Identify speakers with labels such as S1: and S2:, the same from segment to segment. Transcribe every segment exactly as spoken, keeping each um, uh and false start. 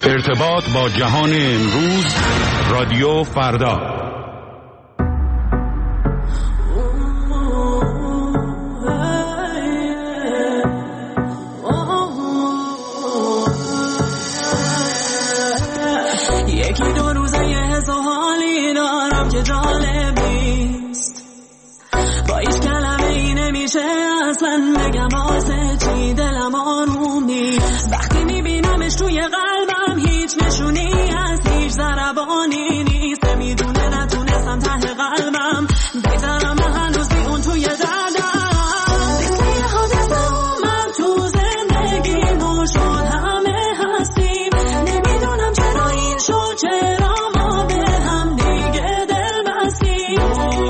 S1: ارتباط با جهان امروز، رادیو فردا.
S2: یکی دو روزه یه حس و حالی دارم که جالب نیست، با هیچ کلمه ای نمیشه اصلا بگم واسه چی دلم آروم نیست. وقتی میبینمش توی قلبم هیچ نشونی از هیچ ضربانی نیست. نمیدونه نتونستم ته قلبم بگذارم من هنوز بی اون توی دردم. مثل یه حادثه اومد تو زندگیمو شد همه هستیم. نمیدونم چرا این شد، چرا ما به هم دیگه دل بستیم.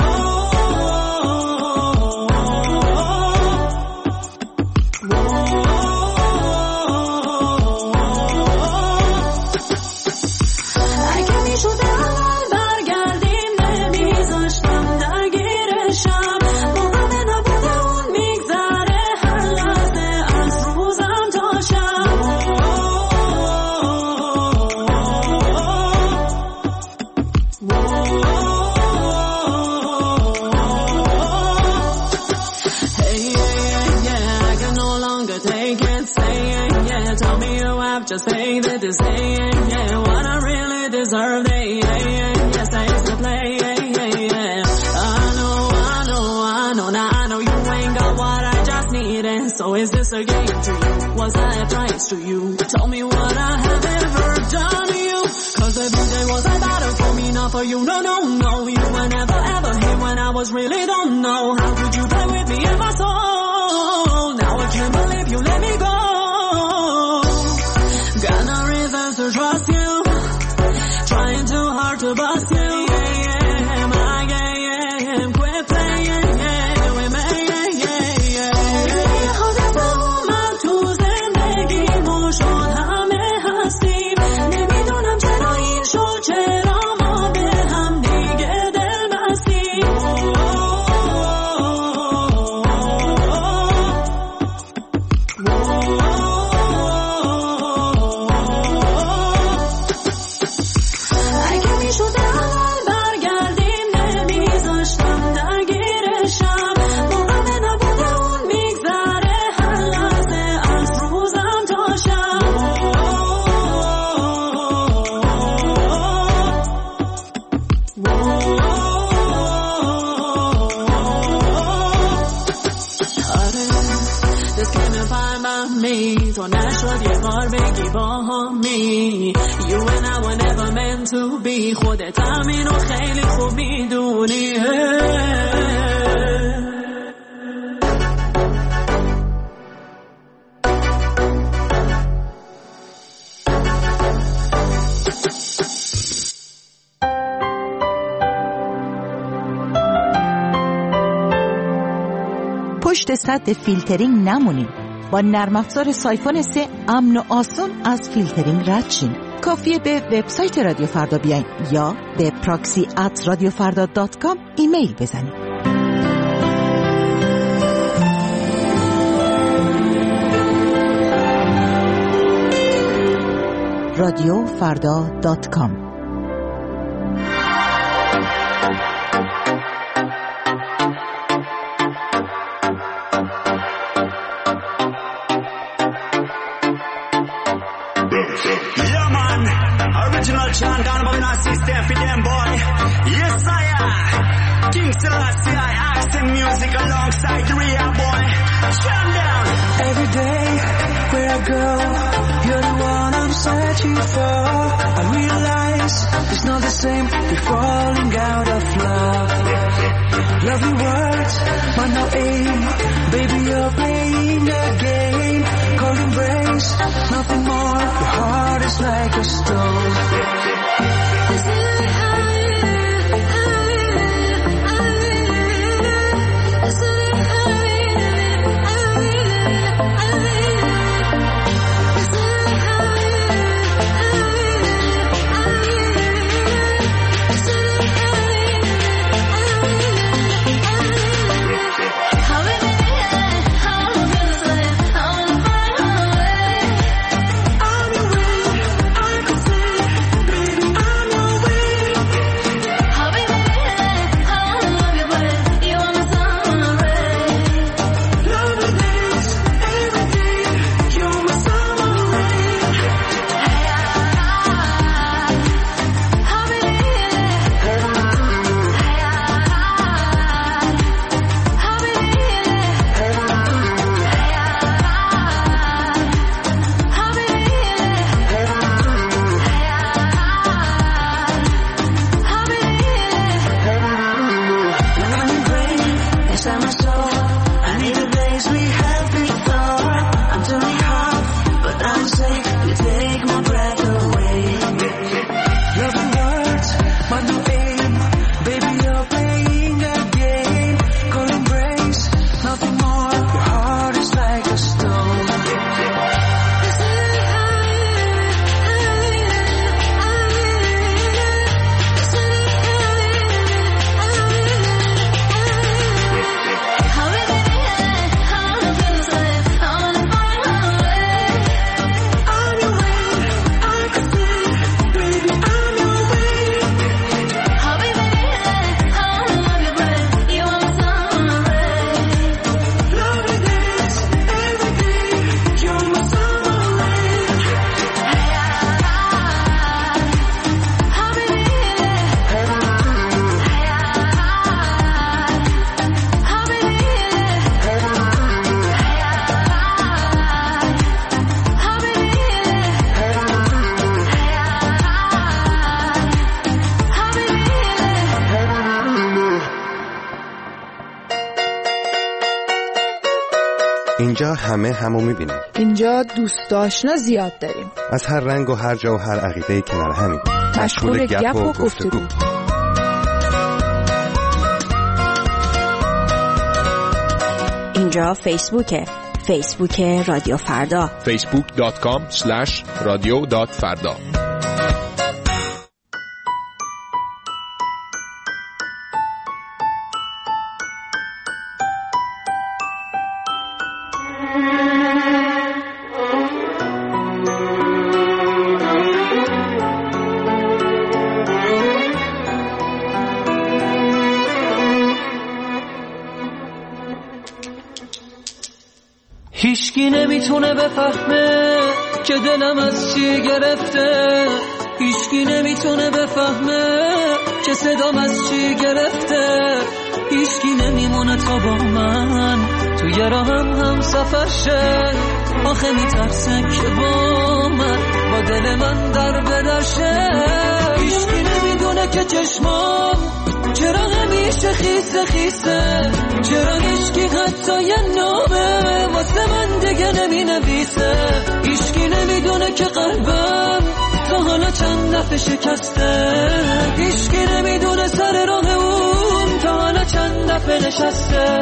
S2: Just say that this ain't yeah, what I really deserve. They ain't yes, I used to play. Yeah, yeah. I know, I know, I know. Now I know you ain't got what I just need. And so is this a game to you? Was I a price to you? Tell me what I have ever done to you. Cause every day was a battle for me, not for you. No, no, no. You were never ever here when I was really don't know. How could you play with me in my soul? Now I can't believe you let me go. Got no reasons to trust you, trying too hard to bust you. Yeah, yeah, my game, quit playing, yeah, with me, yeah, yeah, yeah. حادثه اومد تو زندگیمو شد همه هستیم. نمیدونم چرا این شد، چرا ما به هم دیگه دل بستیم. تو نشد یه بار بگی با همی You and I were never meant to be. خودت همینو خیلی خوب میدونی.
S3: پشت سد فیلترینگ نمونیم. با نرم افزار سایفون سه امن و آسون از فیلترینگ رد شین. کافیه به وبسایت رادیو فردا بیاین یا به پراکسی ات رادیو فردا دات کام ایمیل بزنید. رادیو فردا دات کام.
S4: Chant down about our system for them boy. Yes I am King Selassie. I ask them music alongside the real boy. Chant down.
S5: Every day where I go, you're the one I'm searching for. I realize it's not the same. We're falling out of love. Lovely words, but no aim. Baby, you're playing the game. Cold embrace, nothing more. Your heart is like a stone.
S2: I'm take my breath away.
S5: Loving words, but no aim. Baby, you're playing a game. Cold embrace, nothing more. Your heart is like a stone.
S6: اینجا همه همو میبینیم.
S7: اینجا دوست آشنا زیاد داریم.
S6: از هر رنگ و هر جا و هر عقیده کنار همیم.
S7: مشغول گپ و گفتگو.
S8: اینجا فیسبوکه. فیسبوک رادیو فردا.
S9: فیسبوک دات کام اسلش رادیو دات فردا.
S2: هیچکی نمیتونه بفهمه که دلم از چی گرفته. هیچکی نمیتونه بفهمه که صدام از چی گرفته. هیچکی نمیمونه تا با من توی راهم هم سفر شه. آخه میترسه که با من با دل من در بدرشه. هیچکی نمیدونه که چشمام چرا همیشه خیسه خیسه. چرا هیچکی حتی یه نامه واسه من دیگه نمی نویسه. هیچکی نمیدونه که قلبم تا حالا چند دفعه شکسته. هیچکی نمیدونه سر راه اون تا حالا چند دفعه نشسته.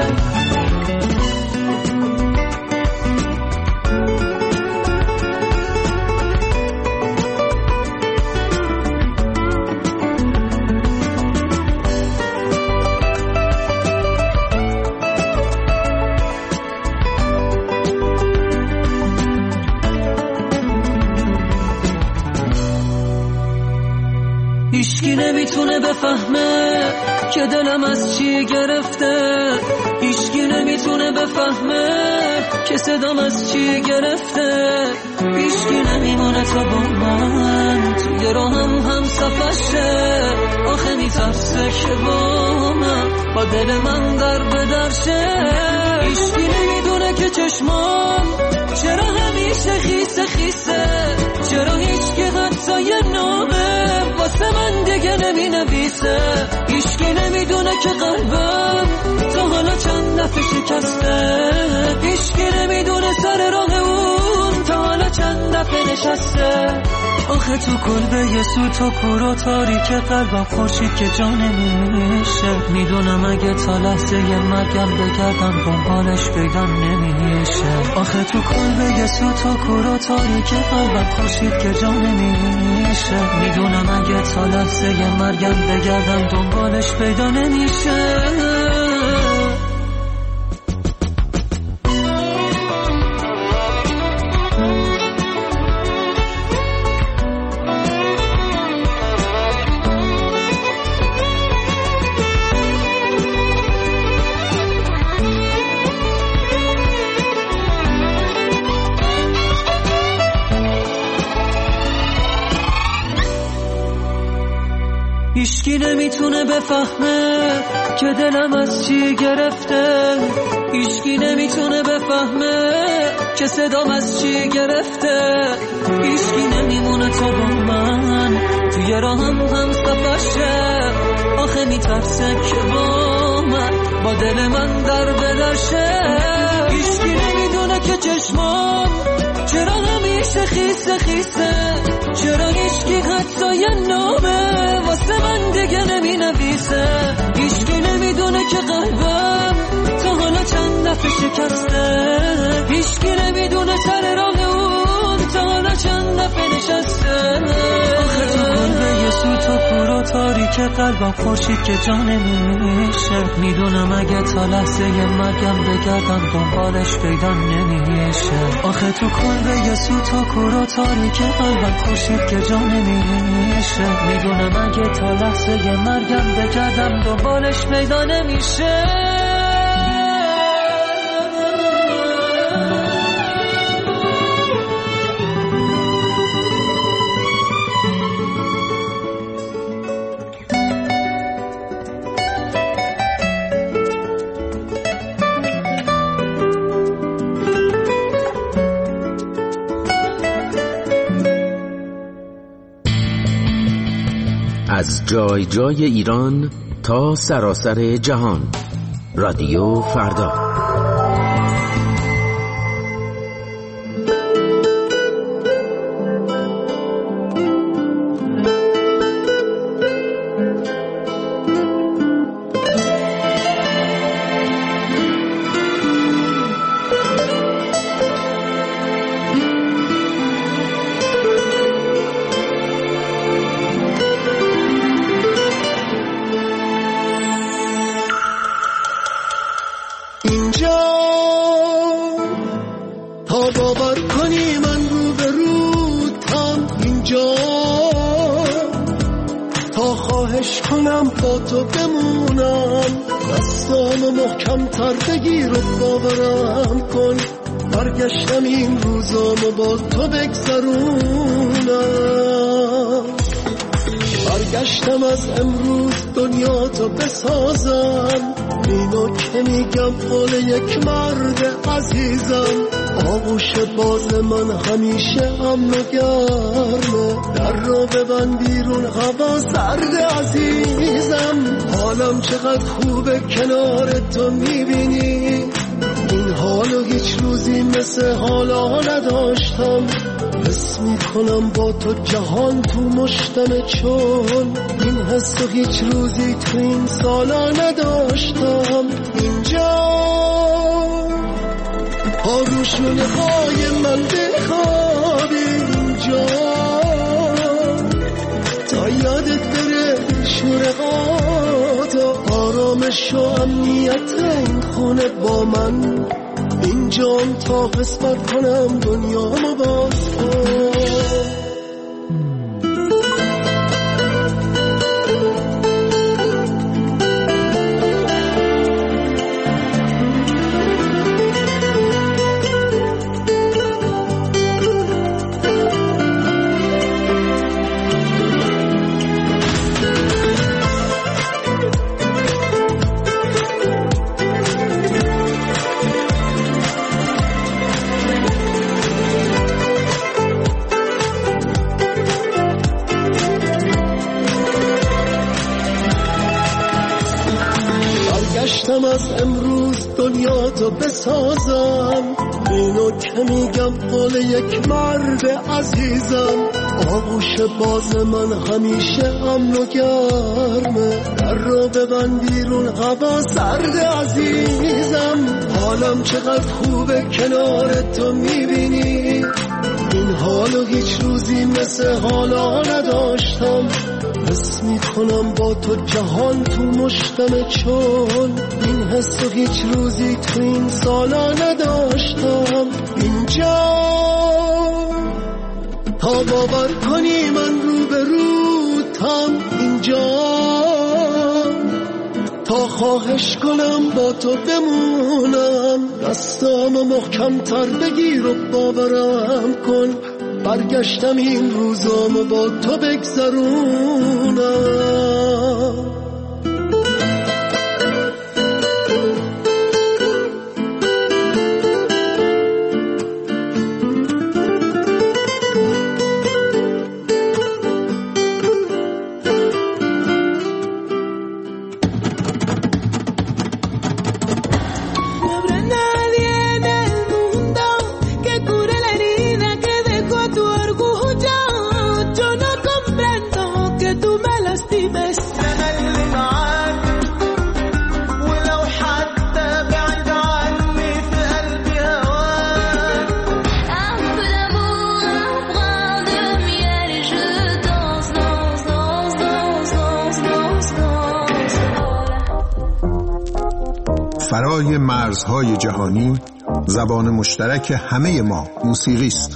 S2: هیچکی نمیتونه بفهمه که دلم از چی گرفته. هیچکی نمیتونه بفهمه که صدام از چی گرفته. هیچکی نمیمونه تا با من توی راهم هم سفر شه. آخه میترسه که با من با دل من در بدرشه. هیچکی نمیدونه که چشمام چرا همیشه خیسه خیسه. چرا هیچکی حتی یه نامه واسه من دیگه نمی نویسه. هیچکی نمیدونه که قلبم تا حالا چند دفعه شکسته. هیچکی نمیدونه سر راه اون تا حالا چند دفعه نشسته. آخه تو کلبه یه سوت و کور و تاریک قلبم خورشید که جا نمیشه. میدونم اگه تا لحظه یه مرگم بگردم دنبالش پیدا نمیشه. آخه تو کلبه یه سوت و کور و تاریک قلبم خورشید که جا نمیشه. میدونم اگه تا لحظه یه مرگم بگردم دنبالش پیدا نمیشه. هیچکی نمیتونه بفهمه که دلم از چی گرفته. هیچکی نمیتونه بفهمه که صدام از چی گرفته. هیچکی نمیمونه تا با من توی راهم هم سفر شه. آخه میترسه که با من با دل من در بدرشه. هیچکی نمیدونه که چشمام چرا همی خیسه خیسه خیسه چرا هیچکی حتی یه نامه واسه من دیگه نمی نویسه هیچکی نمیدونه که قلبم تا حالا چند دفعه شکسته هیچکی نمیدونه سر راه اون تا حالا چند دفعه نشسته آخه تو قلبه یه سوت و پر و تاریک قلبم خورشید که جا نمیشه میدونم اگه تا لحظه یه مرگم بگردم دنبالش پیدا نمیشه آخه تو قلبه یه سوت و پر و تاریک قلبم خورشید که جا نمیشه میدونم اگه تا لحظه یه مرگم بگردم دنبالش پیدا نمیشه
S10: از جای جای ایران تا سراسر جهان رادیو فردا.
S11: تو بمونم دستامو محکم تر بگیر و باورم کن برگشتم این روزامو با تو بگذرونم برگشتم از امروز دنیا تو بسازم اینو که میگم قول یک مرد عزیزم آغوش باز من همیشه امن و گرمه در رو ببند بیرون هوا سرد عزیزم حالم چقدر خوبه کنار تو میبینی این حالو هیچ روزی مثل حالا نداشتم حس میکنم با تو جهان تو مشتمه چون این حس هیچ روزی تو این سالا نداشتم اینجا آروشونه های من بخوابی اینجا تا یادت بره شورقات و آرامش و امنیت این خونه با من اینجام تا قسمت کنم دنیامو باز کن از امروز دنیا تو بسازم اینو که میگم قول یک مرد عزیزم آغوش باز من همیشه امن و گرمه در رو ببند بیرون هوا سرد عزیزم حالم چقدر خوبه کنار تو میبینی این حالو هیچ روزی مثل حالا نداشتم حس میکنم با تو جهان تو مشتمه چون این حس هیچ روزی تو این سالا نداشتم اینجا تا باور کنی من رو به رو تام اینجا تا خواهش کنم با تو بمونم دستامو محکم تر بگیر و باورم کن برگشتم این روزامو با تو بگذرونم
S2: No habrá nadie en el mundo que cure la herida que dejó
S12: برای مرزهای جهانی زبان مشترک همه ما موسیقی است.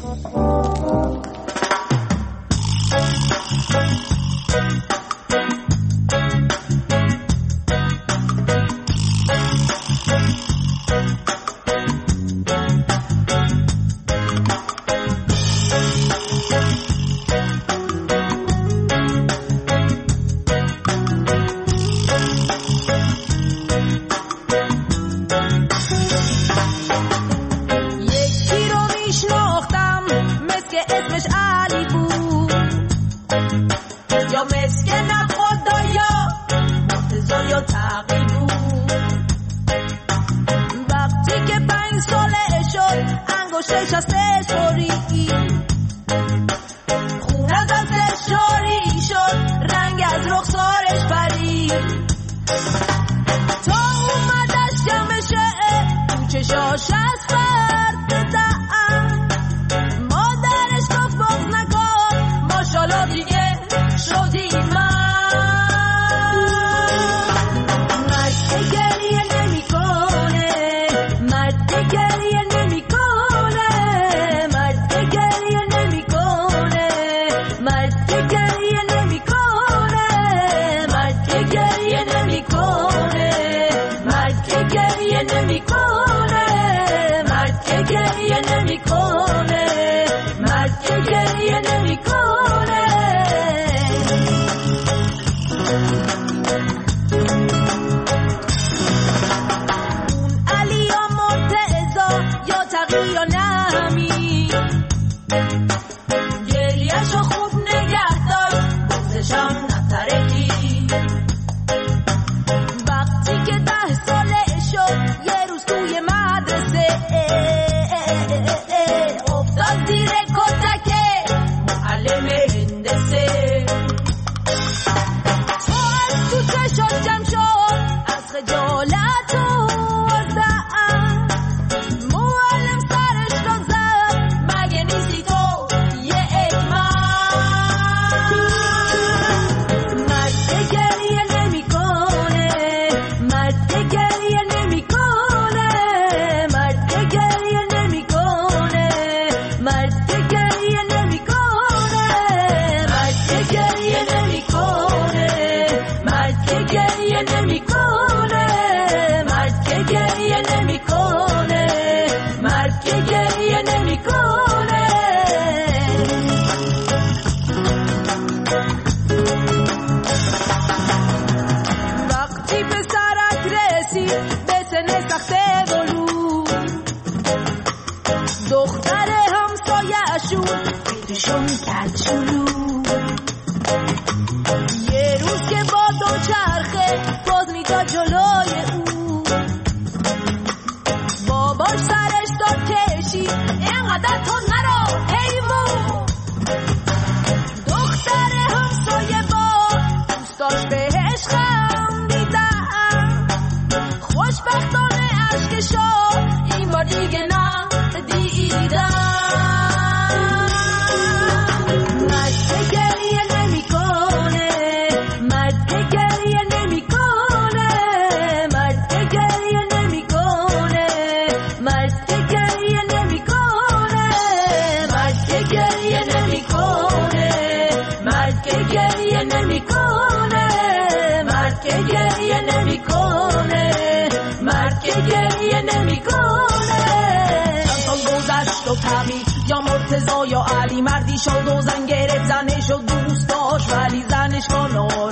S2: یا مرتضی یا علی مردی شد و زن گرفت زنش و دوست داشت ولی زنش با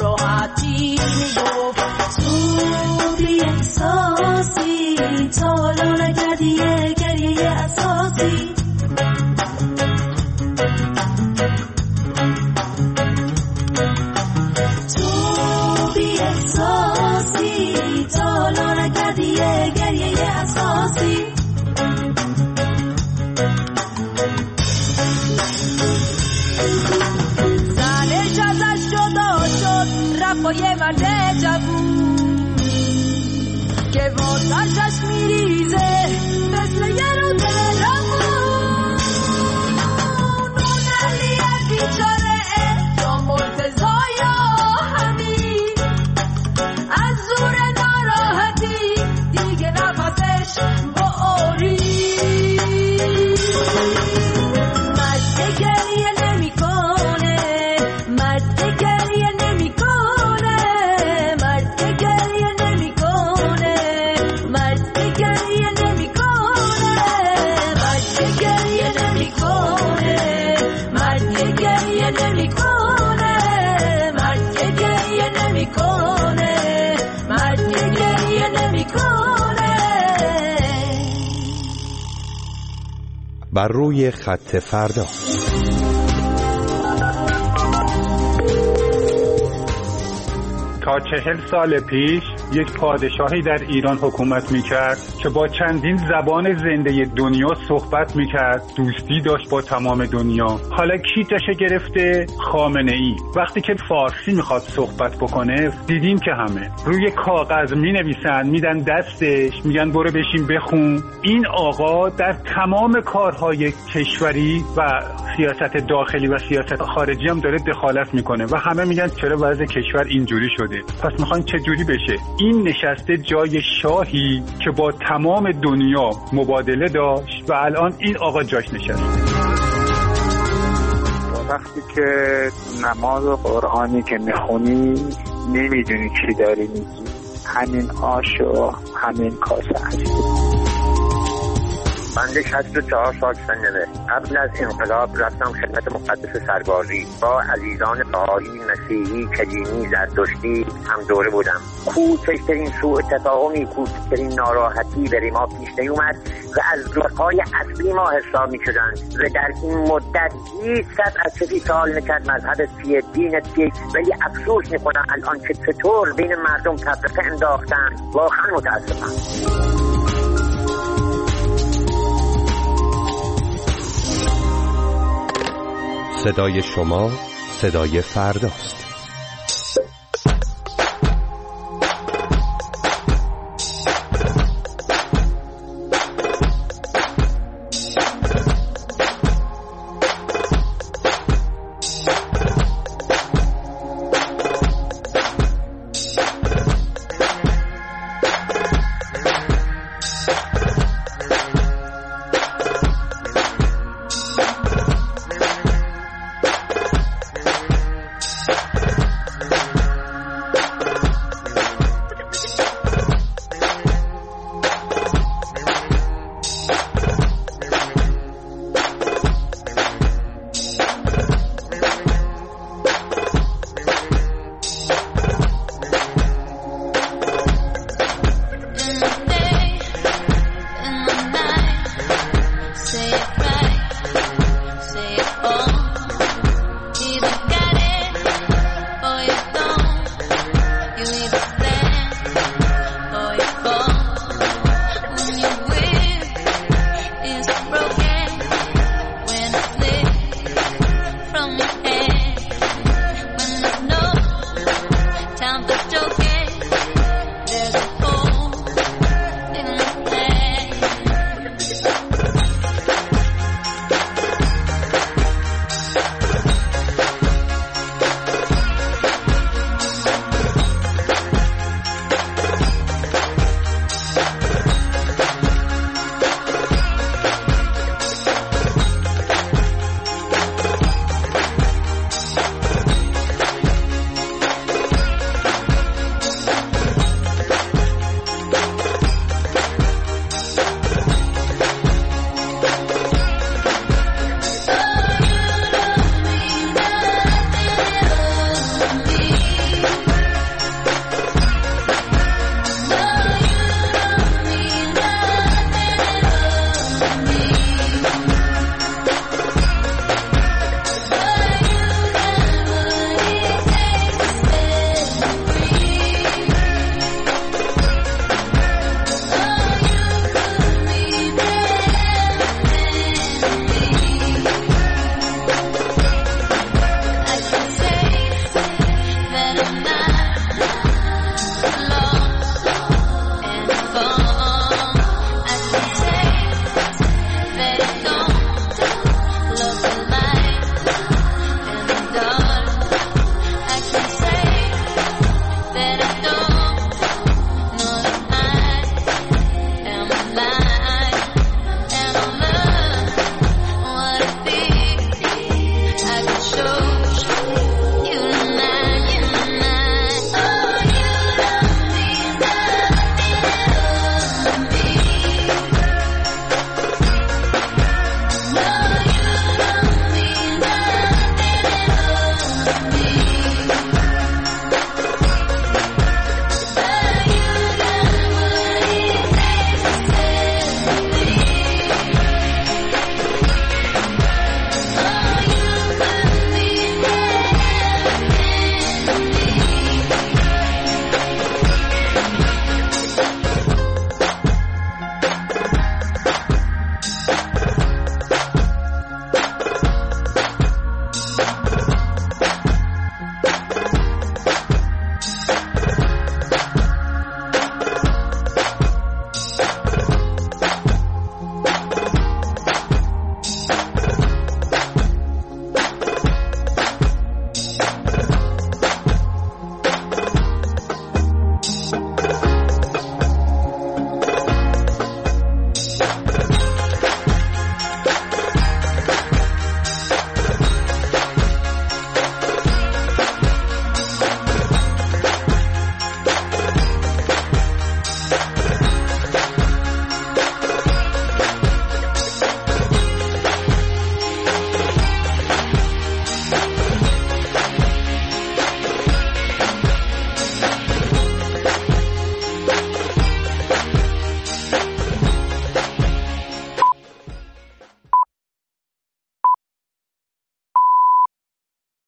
S2: ناراحتی میگفت تو بی احساسی تالا نکردی یه گریه اساسی تو بی احساسی تالا نکردی یه گریه اساسی زنش ازش جدا شد رفت با یه مرد جوون که واسش میریزه مثل یه روز روون. اون علیه بیچاره یا مرتضی یا حمید از زور ناراحتی دیگه
S6: بر روی خط فردا.
S13: تا چهل سال پیش یک پادشاهی در ایران حکومت میکرد که با چندین زبان زنده دنیا صحبت میکرد، دوستی داشت با تمام دنیا. حالا کی جاشه گرفته؟ خامنه ای. وقتی که فارسی میخواد صحبت بکنه دیدیم که همه روی کاغذ مینویسن میدن دستش، میگن برو بشین بخون. این آقا در تمام کارهای کشوری و سیاست داخلی و سیاست خارجی هم داره دخالت میکنه و همه میگن چرا وضع کشور اینجوری شده، پس میخواین چه جوری بشه. این نشسته جای شاهی که با تمام دنیا مبادله داشت و الان این آقا جاش نشسته.
S14: وقتی که نماز قرآنی که میخونی نمیدونی چی داری میگی، همین آش و همین کاسه هستی.
S15: بنده شصت و چهار سال سنمه. قبل از انقلاب رفتم خدمت مقدس سربازی. با عزیزان بهایی، مسیحی، کدیمی، زرتشتی هم دوره بودم. کوچکترین سوء تفاهمی، کوچکترین ناراحتی برای ما پیش نیومد و از رفقای اصلی ما حساب می‌شدند و در این مدت هیچ صد از کسی سوال نکرد مذهب چیه، دینت چیه. ولی افسوس می‌کنم الان که چطور بین مردم تفرقه انداختن. واقعا متأسفم.
S6: صدای شما صدای فرداست.